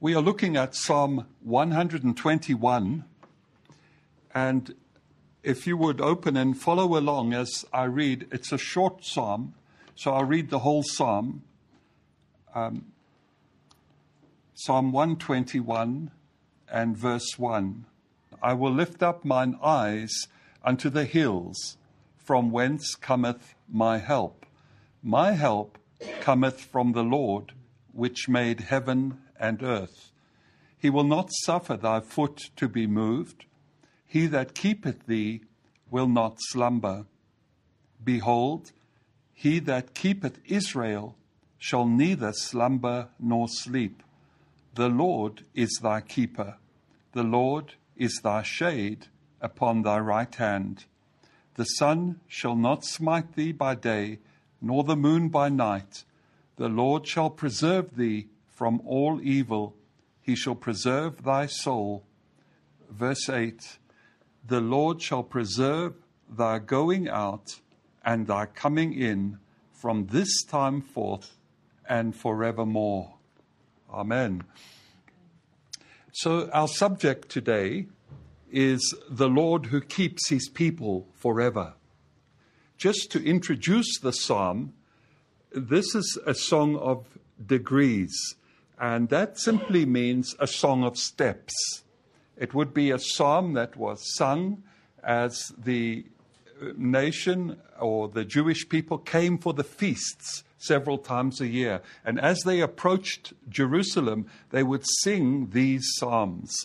We are looking at Psalm 121, and if you would open and follow along as I read, it's a short psalm, so I'll read the whole psalm. Psalm 121 and verse 1. I will lift up mine eyes unto the hills, from whence cometh my help. My help cometh from the Lord, which made heaven and earth. He will not suffer thy foot to be moved. He that keepeth thee will not slumber. Behold, he that keepeth Israel shall neither slumber nor sleep. The Lord is thy keeper. The Lord is thy shade upon thy right hand. The sun shall not smite thee by day, nor the moon by night. The Lord shall preserve thee from all evil. He shall preserve thy soul. Verse 8. The Lord shall preserve thy going out and thy coming in from this time forth and forevermore. Amen. So our subject today is the Lord who keeps his people forever. Just to introduce the psalm, this is a song of degrees, and that simply means a song of steps. It would be a psalm that was sung as the nation or the Jewish people came for the feasts several times a year. And as they approached Jerusalem, they would sing these psalms.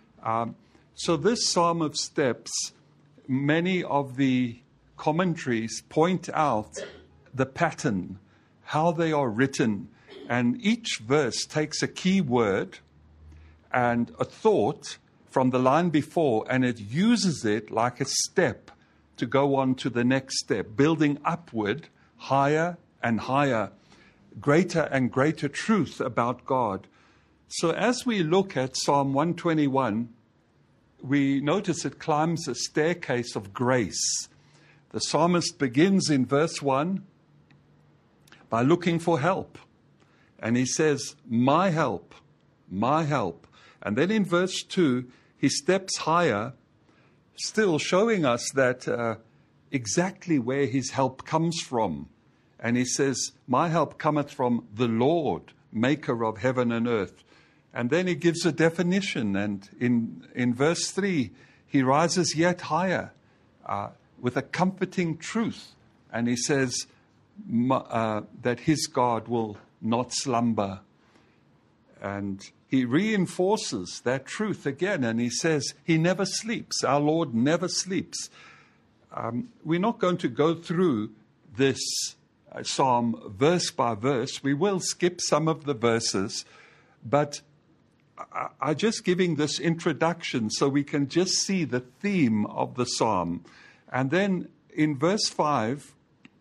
So this psalm of steps, many of the commentaries point out the pattern, how they are written. And each verse takes a key word and a thought from the line before, and it uses it like a step to go on to the next step, building upward, higher and higher, greater and greater truth about God. So as we look at Psalm 121, we notice it climbs a staircase of grace. The psalmist begins in verse 1 by looking for help. And he says, my help, my help. And then in verse 2, he steps higher, still showing us that exactly where his help comes from. And he says, my help cometh from the Lord, maker of heaven and earth. And then he gives a definition. And in verse 3, he rises yet higher with a comforting truth. And he says that his God will not slumber. And he reinforces that truth again, and he says he never sleeps. Our Lord never sleeps. We're not going to go through this psalm verse by verse. We will skip some of the verses, but I'm just giving this introduction so we can just see the theme of the psalm. And then in verse 5,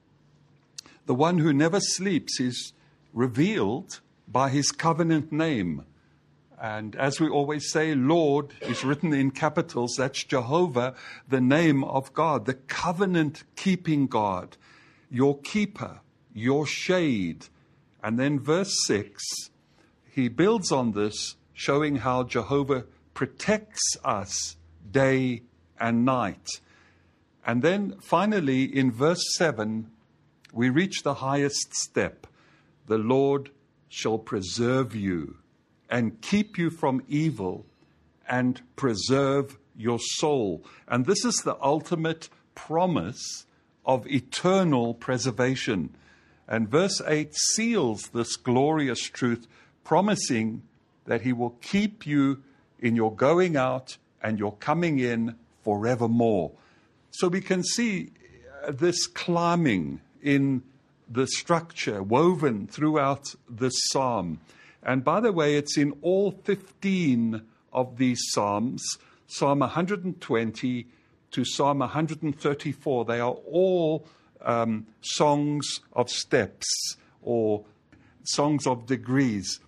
the one who never sleeps is revealed by his covenant name. And as we always say, Lord is written in capitals. That's Jehovah, the name of God, the covenant-keeping God, your keeper, your shade. And then verse 6, he builds on this, showing how Jehovah protects us day and night. And then finally, in verse 7, we reach the highest step. The Lord shall preserve you and keep you from evil and preserve your soul. And this is the ultimate promise of eternal preservation. And verse 8 seals this glorious truth, promising that he will keep you in your going out and your coming in forevermore. So we can see this climbing in the structure woven throughout this psalm. And by the way, it's in all 15 of these psalms, Psalm 120 to Psalm 134. They are all songs of steps or songs of degrees.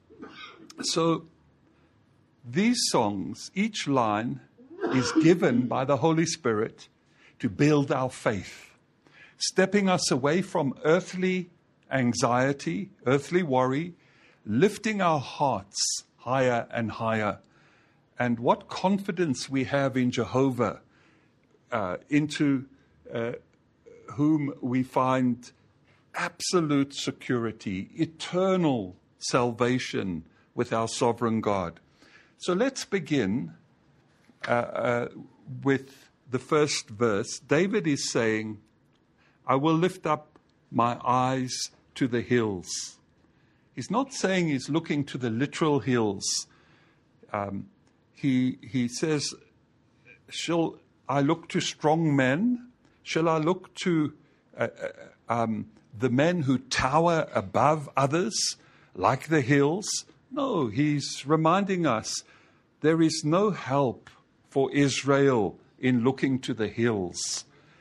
So these songs, each line is given by the Holy Spirit to build our faith, stepping us away from earthly anxiety, earthly worry, lifting our hearts higher and higher. And what confidence we have in Jehovah, into whom we find absolute security, eternal salvation with our sovereign God. So let's begin with the first verse. David is saying, I will lift up my eyes to the hills. He's not saying he's looking to the literal hills. He says, shall I look to strong men? Shall I look to the men who tower above others, like the hills? No, he's reminding us there is no help for Israel in looking to the hills.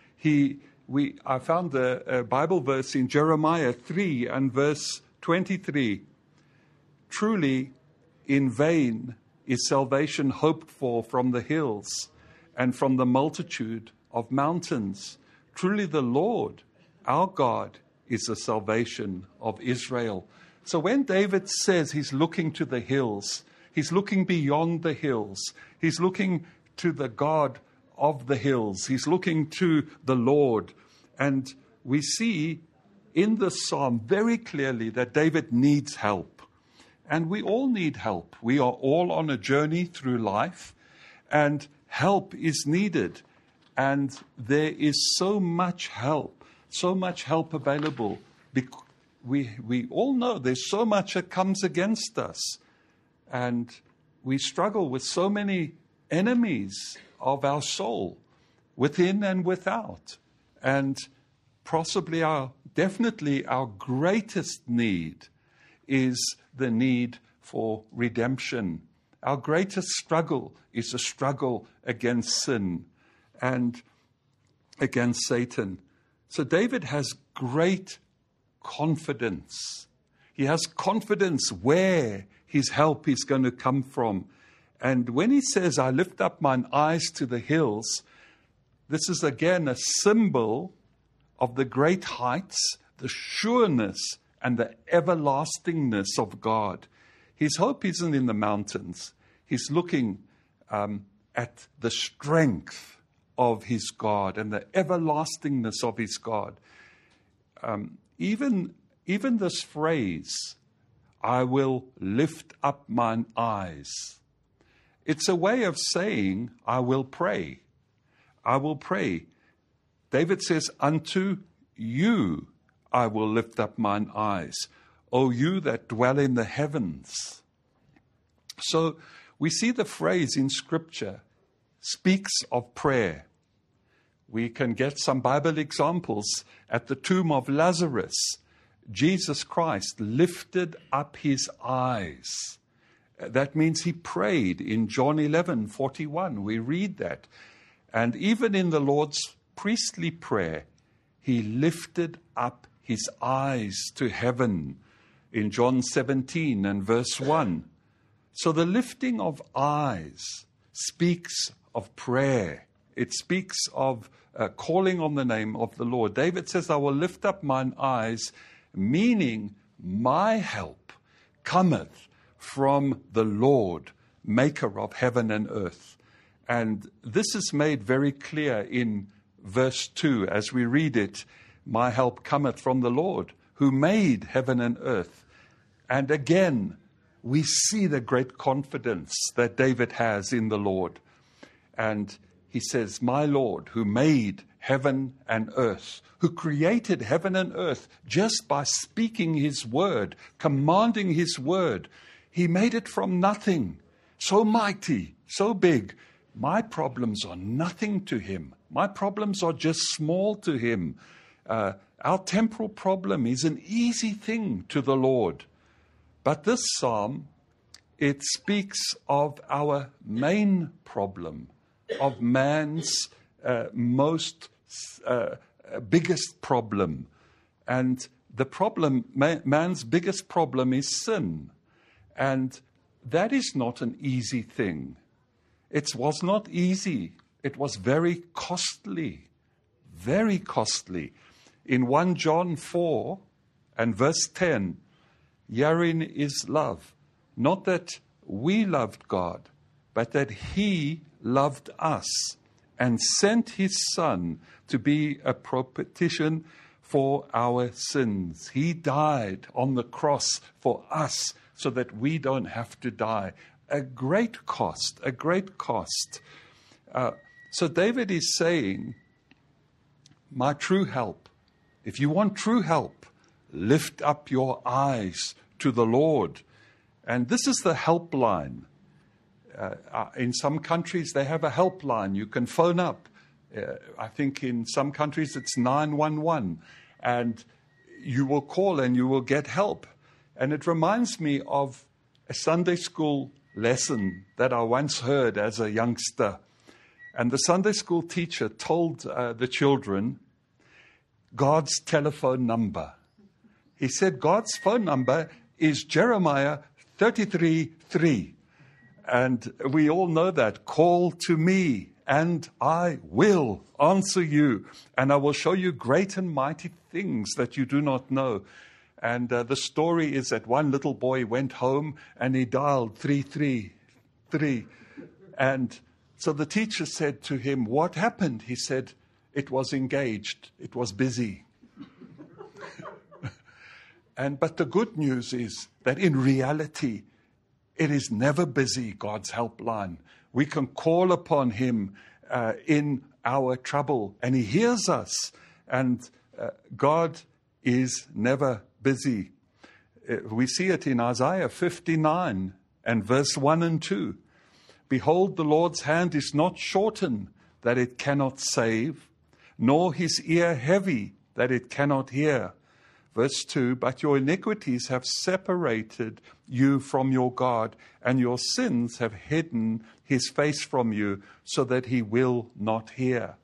I found a Bible verse in Jeremiah 3 and verse 23. Truly, in vain is salvation hoped for from the hills and from the multitude of mountains. Truly, the Lord, our God, is the salvation of Israel. So when David says he's looking to the hills, he's looking beyond the hills. He's looking to the God of the hills. He's looking to the Lord. And we see in the psalm very clearly that David needs help. And we all need help. We are all on a journey through life, and help is needed. And there is so much help available. We all know there's so much that comes against us. And we struggle with so many enemies of our soul, within and without. And definitely our greatest need is the need for redemption. Our greatest struggle is a struggle against sin and against Satan. So David has great confidence. He has confidence where his help is going to come from. And when he says, I lift up mine eyes to the hills, this is again a symbol of the great heights, the sureness, and the everlastingness of God. His hope isn't in the mountains. He's looking at the strength of his God and the everlastingness of his God. Even this phrase, I will lift up mine eyes, it's a way of saying, I will pray. I will pray. David says, unto you I will lift up mine eyes, O you that dwell in the heavens. So we see the phrase in Scripture speaks of prayer. We can get some Bible examples. At the tomb of Lazarus, Jesus Christ lifted up his eyes. That means he prayed in John 11:41. We read that. And even in the Lord's priestly prayer, he lifted up his eyes to heaven in John 17 and verse 1. So the lifting of eyes speaks of prayer. It speaks of calling on the name of the Lord. David says, I will lift up mine eyes, meaning my help cometh from the Lord, maker of heaven and earth. And this is made very clear in verse 2 as we read it. My help cometh from the Lord, who made heaven and earth. And again, we see the great confidence that David has in the Lord. And he says, my Lord, who made heaven and earth, who created heaven and earth just by speaking his word, commanding his word. He made it from nothing. So mighty, so big. My problems are nothing to him. My problems are just small to him. Our temporal problem is an easy thing to the Lord. But this psalm, it speaks of our main problem, of man's biggest problem. And the problem, man's biggest problem is sin. And that is not an easy thing. It was not easy. It was very costly, very costly. In 1 John 4 and verse 10, herein is love. Not that we loved God, but that He loved us and sent His Son to be a propitiation for our sins. He died on the cross for us so that we don't have to die. A great cost, a great cost. So David is saying, my true help, if you want true help, lift up your eyes to the Lord. And this is the helpline. In some countries, they have a helpline. You can phone up. I think in some countries it's 911. And you will call and you will get help. And it reminds me of a Sunday school lesson that I once heard as a youngster. And the Sunday school teacher told the children God's telephone number. He said God's phone number is Jeremiah 33:3. And we all know that. Call to me, and I will answer you, and I will show you great and mighty things that you do not know. And the story is that one little boy went home and he dialed 333. And so the teacher said to him, what happened? He said, it was engaged. It was busy. But the good news is that in reality, it is never busy, God's helpline. We can call upon Him in our trouble, and He hears us. And God is never busy. We see it in Isaiah 59 and verse 1 and 2. Behold, the Lord's hand is not shortened that it cannot save, nor His ear heavy that it cannot hear. Verse 2, but your iniquities have separated you from your God, and your sins have hidden His face from you, so that He will not hear.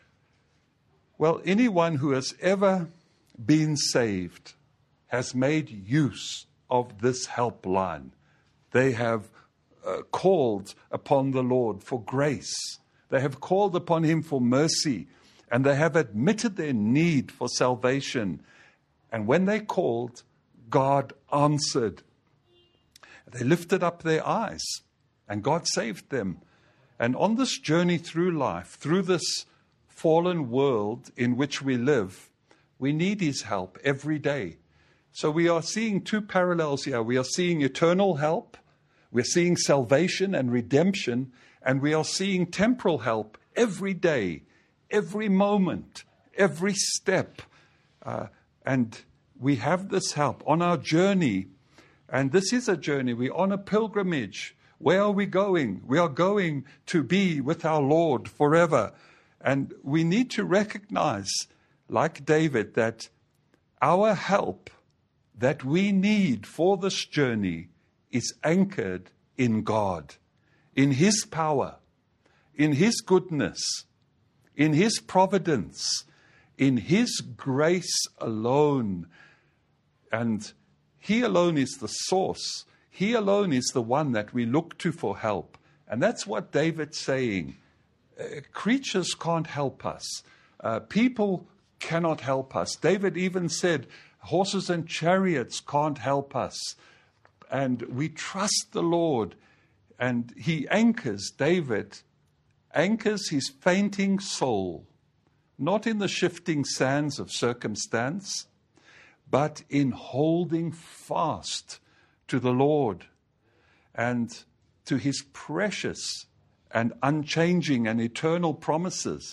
Well, anyone who has ever been saved has made use of this helpline. They have called upon the Lord for grace. They have called upon Him for mercy, and they have admitted their need for salvation. And when they called, God answered. They lifted up their eyes, and God saved them. And on this journey through life, through this fallen world in which we live, we need His help every day. So we are seeing two parallels here. We are seeing eternal help, we're seeing salvation and redemption, and we are seeing temporal help every day, every moment, every step. And we have this help on our journey. And this is a journey. We're on a pilgrimage. Where are we going? We are going to be with our Lord forever. And we need to recognize, like David, that our help that we need for this journey is anchored in God, in His power, in His goodness, in His providence, in His grace alone. And He alone is the source. He alone is the one that we look to for help. And that's what David's saying. Creatures can't help us. People cannot help us. David even said, horses and chariots can't help us. And we trust the Lord. And he anchors, David, anchors his fainting soul, not in the shifting sands of circumstance, but in holding fast to the Lord and to His precious and unchanging and eternal promises.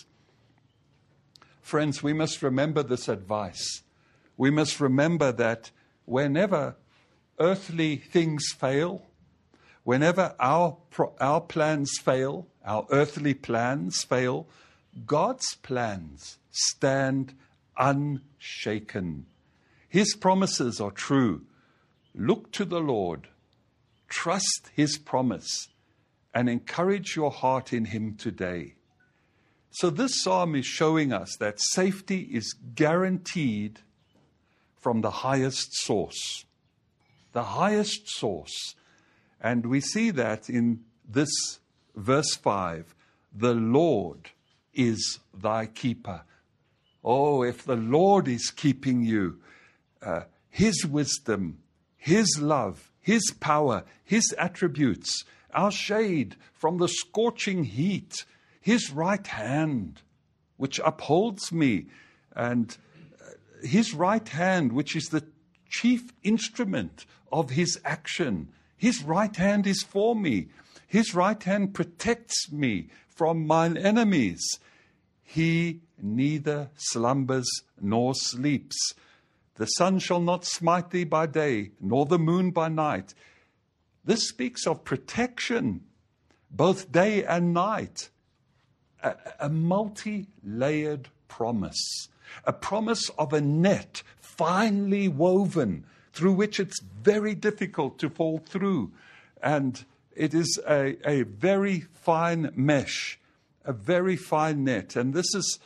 Friends, we must remember this advice. We must remember that whenever earthly things fail, whenever our plans fail, our earthly plans fail, God's plans stand unshaken. His promises are true. Look to the Lord, trust His promise, and encourage your heart in Him today. So this psalm is showing us that safety is guaranteed from the highest source. The highest source. And we see that in this verse 5. The Lord is thy keeper. Oh, if the Lord is keeping you, His wisdom, His love, His power, His attributes, our shade from the scorching heat, His right hand, which upholds me, and His right hand, which is the chief instrument of His action. His right hand is for me. His right hand protects me from mine enemies. He neither slumbers nor sleeps. The sun shall not smite thee by day, nor the moon by night. This speaks of protection, both day and night. A multi-layered promise. A promise of a net finely woven through which it's very difficult to fall through. And it is a very fine mesh, a very fine net. And this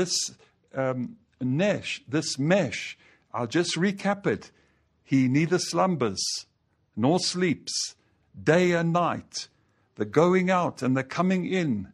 mesh, I'll just recap it. He neither slumbers nor sleeps, day and night, the going out and the coming in,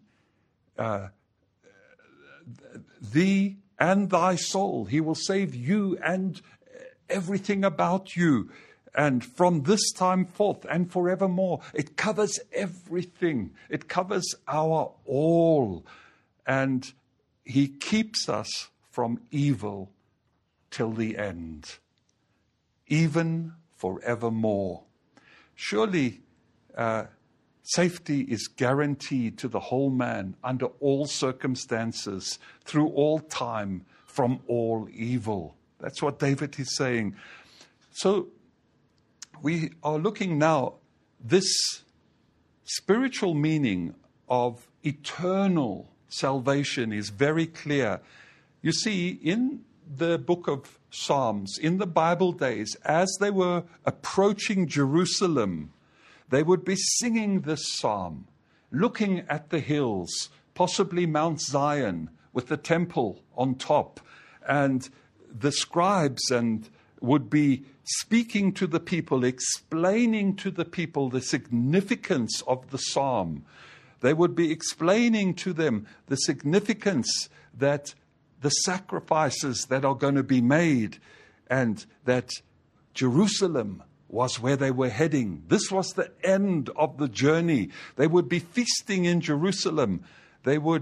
thee and thy soul. He will save you and everything about you. And from this time forth and forevermore, it covers everything. It covers our all. And He keeps us from evil till the end, even forevermore. Surely safety is guaranteed to the whole man under all circumstances, through all time, from all evil. That's what David is saying. So we are looking now, this spiritual meaning of eternal salvation is very clear. You see, in the book of Psalms, in the Bible days, as they were approaching Jerusalem, they would be singing this psalm, looking at the hills, possibly Mount Zion with the temple on top, and the scribes would be speaking to the people, explaining to the people the significance of the psalm. They would be explaining to them the significance that the sacrifices that are going to be made, and that Jerusalem was where they were heading. This was the end of the journey. They would be feasting in Jerusalem. They would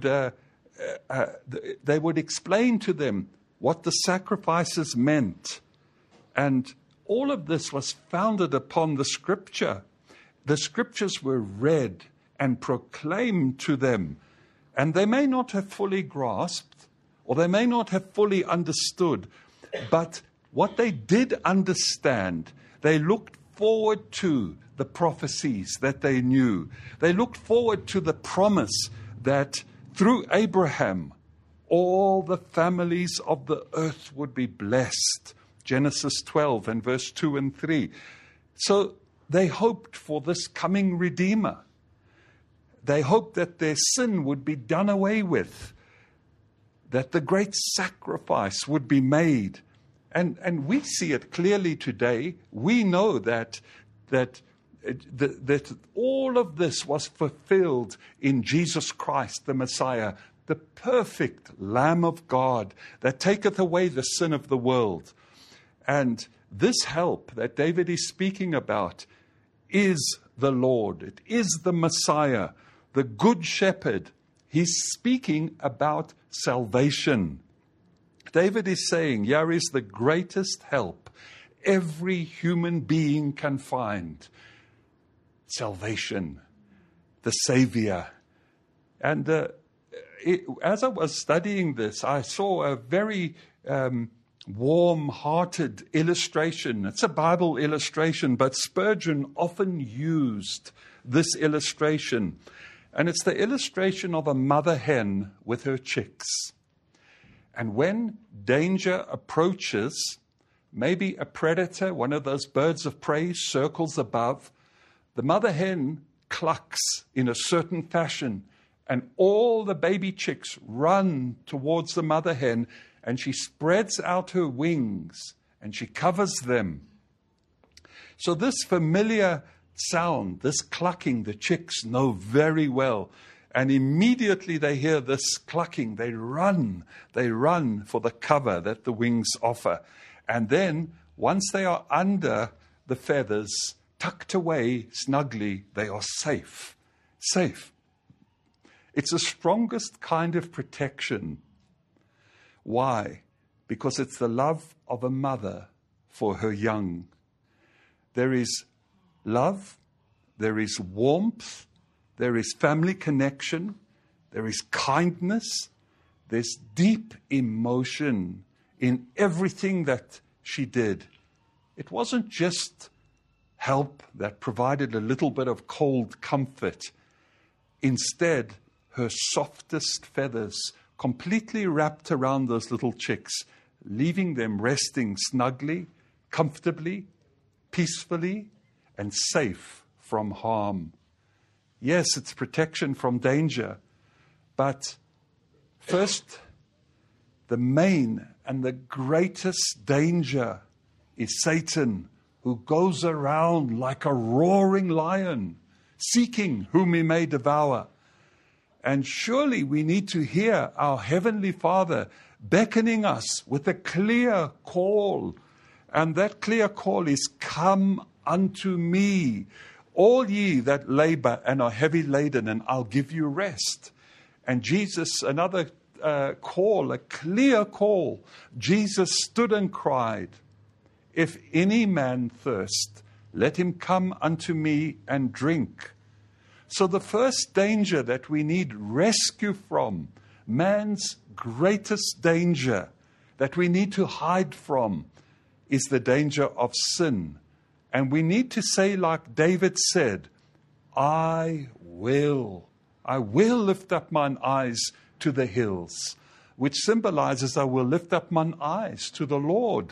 explain to them what the sacrifices meant. And all of this was founded upon the Scripture. The Scriptures were read and proclaimed to them. And they may not have fully grasped, or they may not have fully understood, but what they did understand, they looked forward to the prophecies that they knew. They looked forward to the promise that through Abraham, all the families of the earth would be blessed. Genesis 12 and verse 2 and 3. So they hoped for this coming Redeemer. They hoped that their sin would be done away with, that the great sacrifice would be made. And we see it clearly today. We know that all of this was fulfilled in Jesus Christ, the Messiah, the perfect Lamb of God that taketh away the sin of the world. And this help that David is speaking about is the Lord. It is the Messiah, the Good Shepherd. He's speaking about salvation. David is saying, here is the greatest help every human being can find. Salvation, the Savior. And as I was studying this, I saw a very warm-hearted illustration. It's a Bible illustration, but Spurgeon often used this illustration. And it's the illustration of a mother hen with her chicks. And when danger approaches, maybe a predator, one of those birds of prey, circles above, the mother hen clucks in a certain fashion, and all the baby chicks run towards the mother hen, and she spreads out her wings, and she covers them. So this familiar sound, this clucking, the chicks know very well. And immediately they hear this clucking, they run for the cover that the wings offer. And then, once they are under the feathers, tucked away snugly, they are safe. Safe. It's the strongest kind of protection. Why? Because it's the love of a mother for her young. There is love, there is warmth, there is family connection, there is kindness, there's deep emotion in everything that she did. It wasn't just help that provided a little bit of cold comfort. Instead, her softest feathers completely wrapped around those little chicks, leaving them resting snugly, comfortably, peacefully, and safe from harm. Yes, it's protection from danger, but first, the main and the greatest danger is Satan, who goes around like a roaring lion, seeking whom he may devour. And surely we need to hear our Heavenly Father beckoning us with a clear call. And that clear call is, come unto me, all ye that labor and are heavy laden, and I'll give you rest. And Jesus, another call, a clear call. Jesus stood and cried, if any man thirst, let him come unto me and drink. So the first danger that we need rescue from, man's greatest danger that we need to hide from, is the danger of sin. And we need to say like David said, I will lift up mine eyes to the hills, which symbolizes I will lift up mine eyes to the Lord.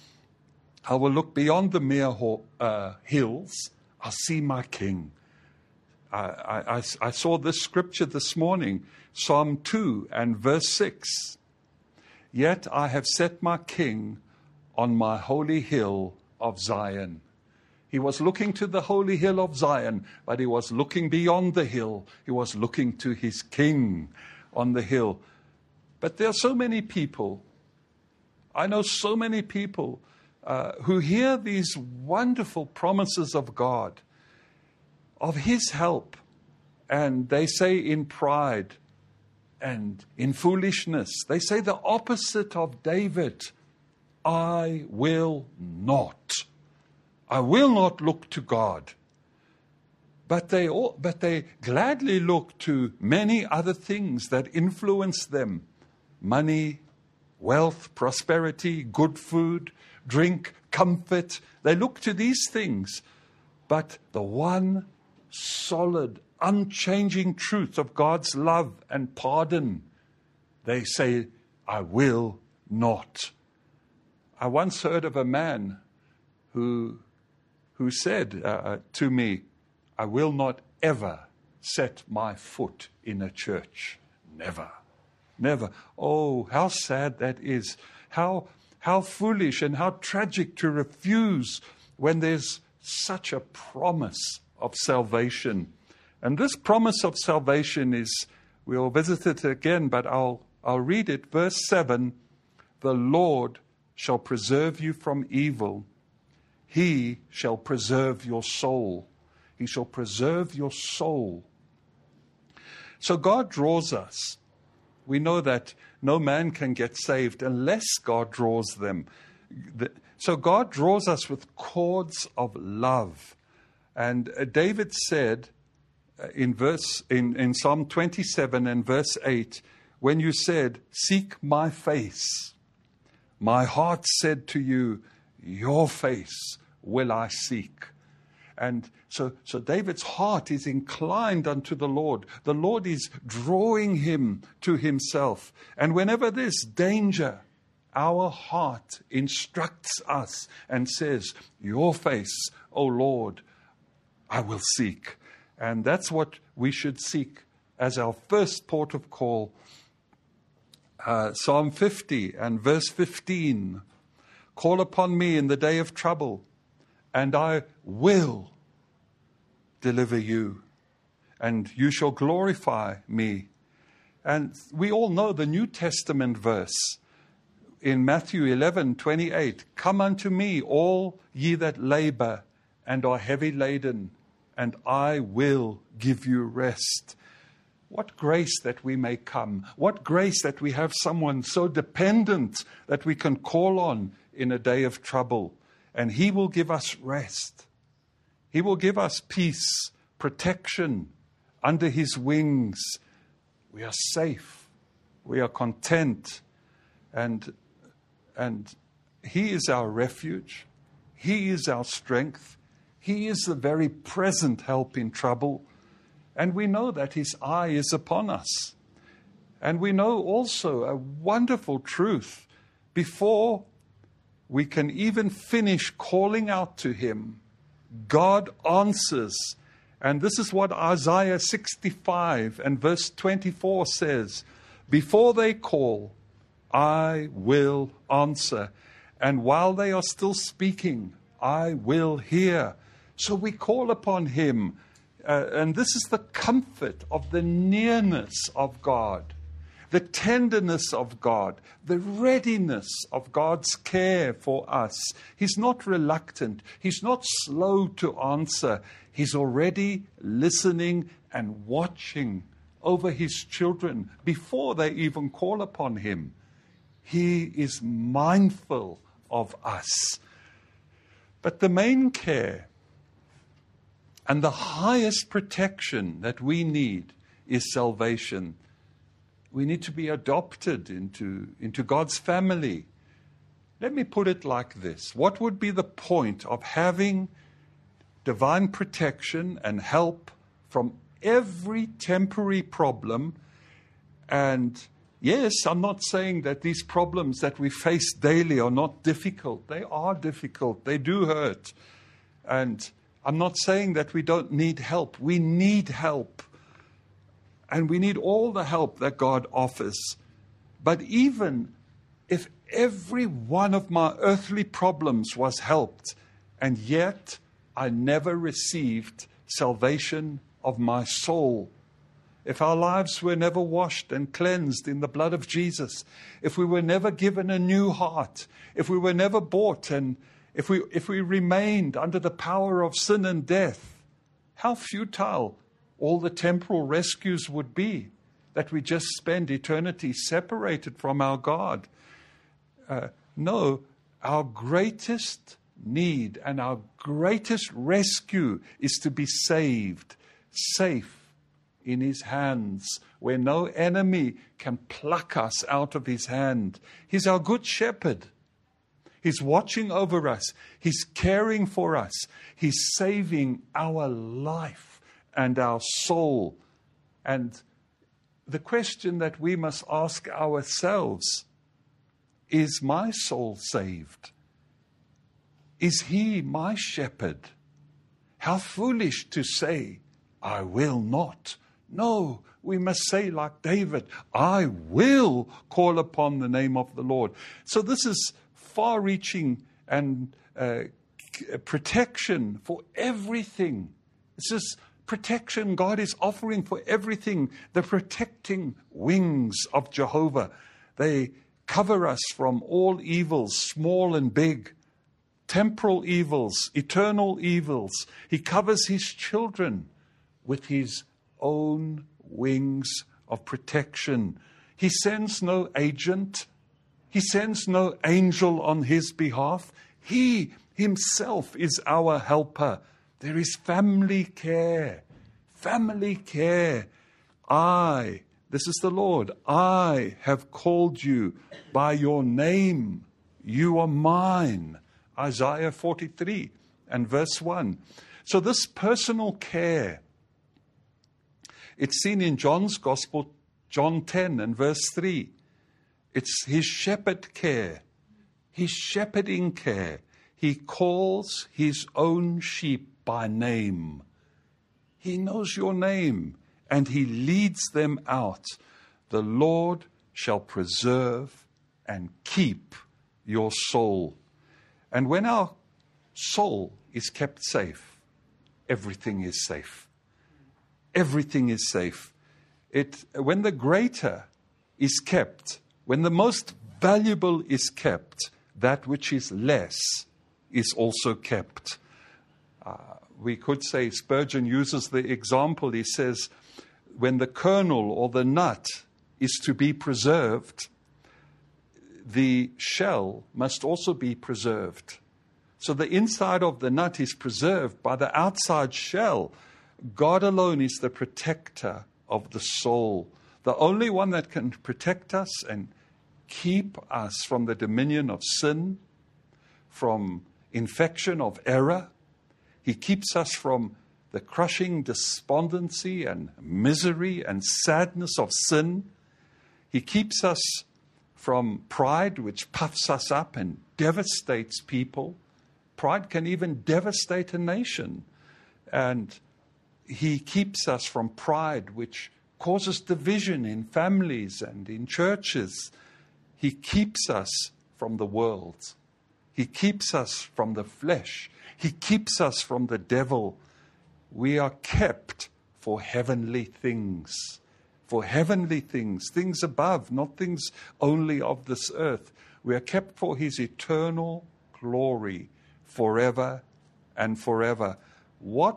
I will look beyond the mere hills. I'll see my King. I saw this scripture this morning, Psalm 2 and verse 6. Yet I have set my King on my holy hill of Zion. He was looking to the holy hill of Zion, but he was looking beyond the hill. He was looking to his King on the hill. But there are so many people, I know so many people who hear these wonderful promises of God, of his help, and they say in pride and in foolishness, they say the opposite of David, I will not look to God. But they gladly look to many other things that influence them. Money, wealth, prosperity, good food, drink, comfort. They look to these things. But the one solid, unchanging truth of God's love and pardon, they say, I will not. I once heard of a man who said to me, I will not ever set my foot in a church. Never. Never. Oh, how sad that is. How foolish and how tragic to refuse when there's such a promise of salvation. And this promise of salvation is, we'll visit it again, but I'll read it. Verse 7, the Lord shall preserve you from evil. He shall preserve your soul. He shall preserve your soul. So God draws us. We know that no man can get saved unless God draws them. So God draws us with cords of love. And David said in Psalm 27 and verse 8, when you said, seek my face, my heart said to you, your face will I seek. And so David's heart is inclined unto the Lord. The Lord is drawing him to himself. And whenever there's danger, our heart instructs us and says, your face, O Lord, I will seek. And that's what we should seek as our first port of call. Psalm 50 and verse 15. Call upon me in the day of trouble, and I will deliver you, and you shall glorify me. And we all know the New Testament verse in Matthew 11:28. Come unto me, all ye that labor and are heavy laden, and I will give you rest. What grace that we may come. What grace that we have someone so dependent that we can call on in a day of trouble. And He will give us rest. He will give us peace, protection under His wings. We are safe. We are content. And He is our refuge. He is our strength. He is the very present help in trouble. And we know that His eye is upon us. And we know also a wonderful truth. Before we can even finish calling out to Him, God answers. And this is what Isaiah 65 and verse 24 says. Before they call, I will answer. And while they are still speaking, I will hear. So we call upon Him. And this is the comfort of the nearness of God, the tenderness of God, the readiness of God's care for us. He's not reluctant. He's not slow to answer. He's already listening and watching over His children before they even call upon Him. He is mindful of us. But the main care and the highest protection that we need is salvation. We need to be adopted into God's family. Let me put it like this. What would be the point of having divine protection and help from every temporary problem? And yes, I'm not saying that these problems that we face daily are not difficult. They are difficult. They do hurt. And I'm not saying that we don't need help. We need help. And we need all the help that God offers. But even if every one of my earthly problems was helped, and yet I never received salvation of my soul, if our lives were never washed and cleansed in the blood of Jesus, if we were never given a new heart, if we were never bought, and if we remained under the power of sin and death, how futile all the temporal rescues would be, that we just spend eternity separated from our God. No, our greatest need and our greatest rescue is to be saved, safe in His hands, where no enemy can pluck us out of His hand. He's our good shepherd. He's watching over us. He's caring for us. He's saving our life and our soul. And the question that we must ask ourselves, is my soul saved? Is He my shepherd? How foolish to say, I will not. No, we must say like David, I will call upon the name of the Lord. So this is far-reaching and protection for everything. It's just protection God is offering for everything. The protecting wings of Jehovah. They cover us from all evils, small and big, temporal evils, eternal evils. He covers His children with His own wings of protection. He sends no agent. He sends no angel on His behalf. He Himself is our helper. There is family care. Family care. This is the Lord, I have called you by your name. You are mine. Isaiah 43 and verse 1. So this personal care, it's seen in John's Gospel, John 10 and verse 3. It's His shepherd care, His shepherding care. He calls His own sheep by name. He knows your name, and He leads them out. The Lord shall preserve and keep your soul. And when our soul is kept safe, everything is safe. Everything is safe. When the greater is kept, when the most valuable is kept, that which is less is also kept. We could say Spurgeon uses the example. He says, when the kernel or the nut is to be preserved, the shell must also be preserved. So the inside of the nut is preserved by the outside shell. God alone is the protector of the soul, the only one that can protect us and keep us from the dominion of sin, from infection of error. He keeps us from the crushing despondency and misery and sadness of sin. He keeps us from pride, which puffs us up and devastates people. Pride can even devastate a nation. And He keeps us from pride, which causes division in families and in churches. He keeps us from the world. He keeps us from the flesh. He keeps us from the devil. We are kept for heavenly things. For heavenly things, things above, not things only of this earth. We are kept for His eternal glory forever and forever. What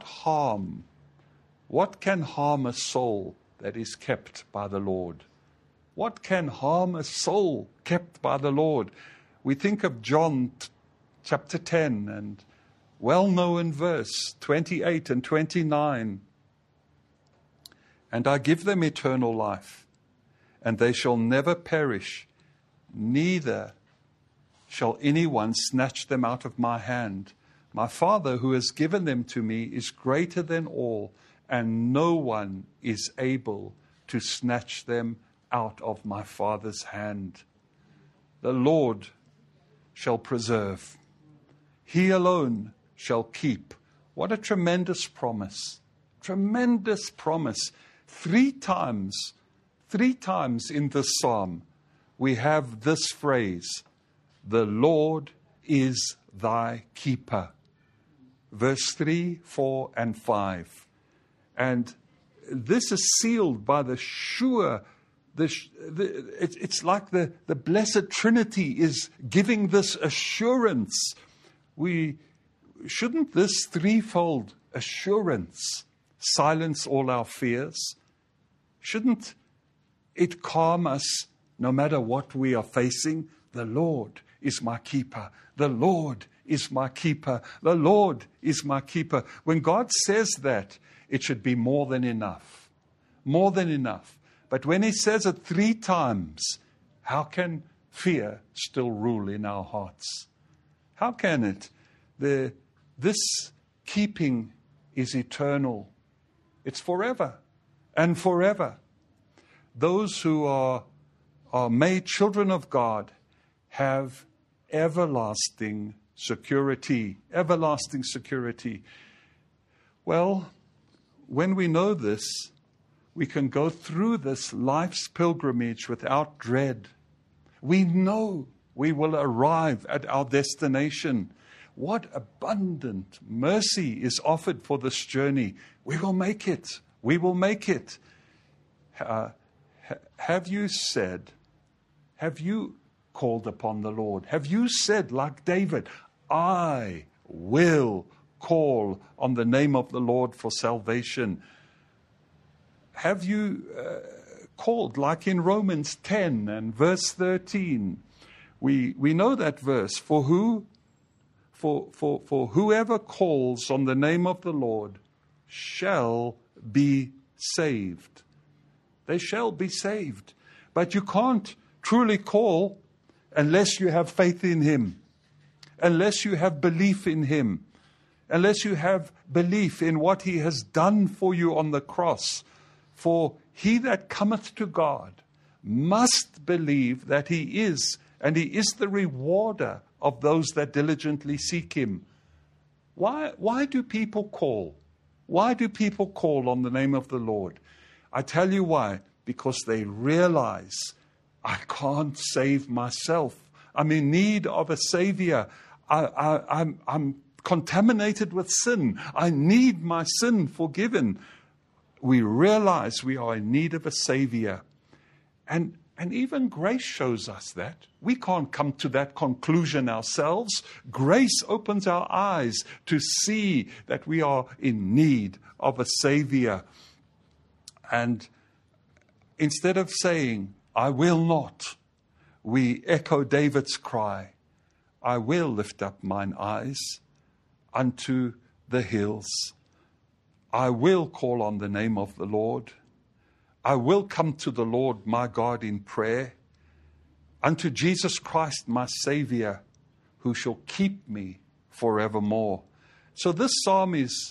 can harm a soul that is kept by the Lord? What can harm a soul kept by the Lord? We think of John chapter 10 and well-known verse 28 and 29. And I give them eternal life, and they shall never perish, neither shall anyone snatch them out of my hand. My Father who has given them to me is greater than all, and no one is able to snatch them out of my Father's hand. The Lord shall preserve. He alone shall keep. What a tremendous promise. Tremendous promise. Three times in this psalm, we have this phrase, the Lord is thy keeper. Verse 3, 4, and 5. And this is sealed by the sure, it's like the Blessed Trinity is giving this assurance. Shouldn't this threefold assurance silence all our fears? Shouldn't it calm us no matter what we are facing? The Lord is my keeper. The Lord is my keeper. The Lord is my keeper. When God says that, it should be more than enough. More than enough. But when He says it 3 times, how can fear still rule in our hearts? How can it? This keeping is eternal. It's forever and forever. Those who are made children of God have everlasting security. Everlasting security. Well, when we know this, we can go through this life's pilgrimage without dread. We know we will arrive at our destination. What abundant mercy is offered for this journey. We will make it. We will make it. Have you called upon the Lord? Have you said, like David, I will call on the name of the Lord for salvation? Have you called, like in Romans 10 and verse 13? We know that verse. For whoever calls on the name of the Lord shall be saved. They shall be saved. But you can't truly call unless you have faith in Him, unless you have belief in Him, unless you have belief in what He has done for you on the cross. For he that cometh to God must believe that He is, and He is the rewarder of those that diligently seek Him. Why do people call? Why do people call on the name of the Lord? I tell you why. Because they realize, I can't save myself. I'm in need of a Savior. I'm contaminated with sin. I need my sin forgiven. We realize we are in need of a Savior. And And even grace shows us that. We can't come to that conclusion ourselves. Grace opens our eyes to see that we are in need of a Savior. And instead of saying, I will not, we echo David's cry, I will lift up mine eyes unto the hills. I will call on the name of the Lord. I will come to the Lord my God in prayer, unto Jesus Christ my Savior, who shall keep me forevermore. So this psalm is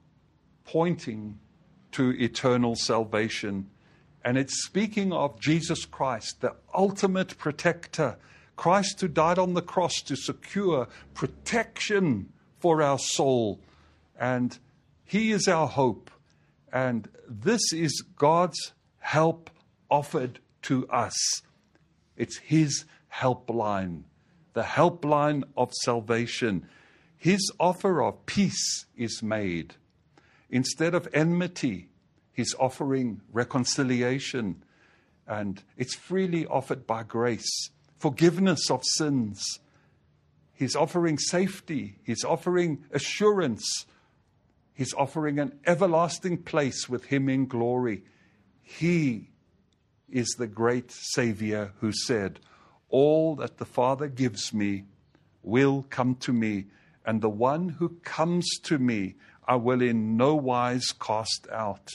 pointing to eternal salvation, and it's speaking of Jesus Christ, the ultimate protector, Christ who died on the cross to secure protection for our soul, and He is our hope, and this is God's help offered to us. It's His helpline, the helpline of salvation. His offer of peace is made. Instead of enmity, He's offering reconciliation, and it's freely offered by grace, forgiveness of sins. He's offering safety. He's offering assurance. He's offering an everlasting place with Him in glory. He is the great Savior who said, all that the Father gives me will come to me, and the one who comes to me I will in no wise cast out.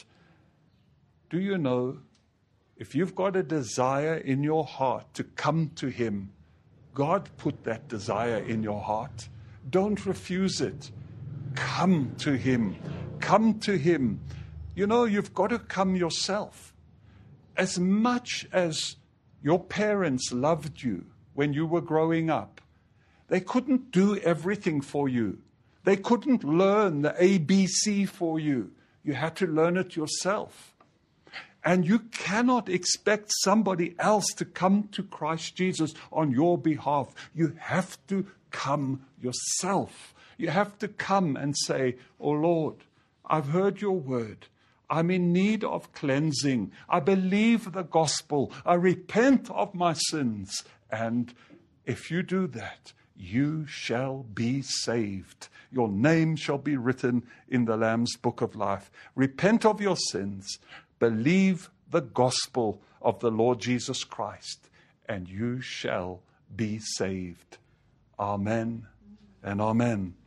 Do you know, if you've got a desire in your heart to come to Him, God put that desire in your heart. Don't refuse it. Come to Him. Come to Him. You know, you've got to come yourself. As much as your parents loved you when you were growing up, they couldn't do everything for you. They couldn't learn the ABC for you. You had to learn it yourself. And you cannot expect somebody else to come to Christ Jesus on your behalf. You have to come yourself. You have to come and say, oh Lord, I've heard your word. I'm in need of cleansing. I believe the gospel. I repent of my sins. And if you do that, you shall be saved. Your name shall be written in the Lamb's book of life. Repent of your sins. Believe the gospel of the Lord Jesus Christ, and you shall be saved. Amen and amen.